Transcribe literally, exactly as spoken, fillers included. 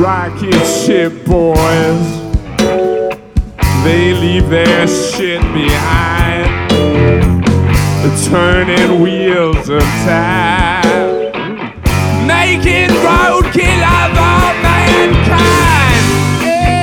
rocket ship boys, they leave their shit behind, the turning wheels of time.